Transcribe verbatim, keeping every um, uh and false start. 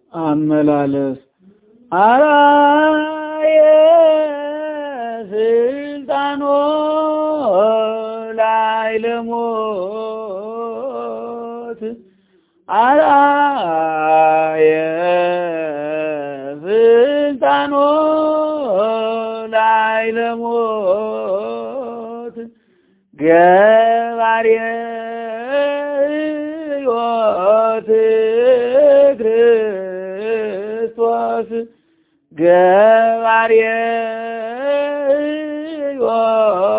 አመላለስ አራየ ስልጣኖ ላይ ለሞት አራየ ስልጣኖ ላይ ለሞት ገባሬ ሕይወት ክርስቶስ ገባሬ ሕይወት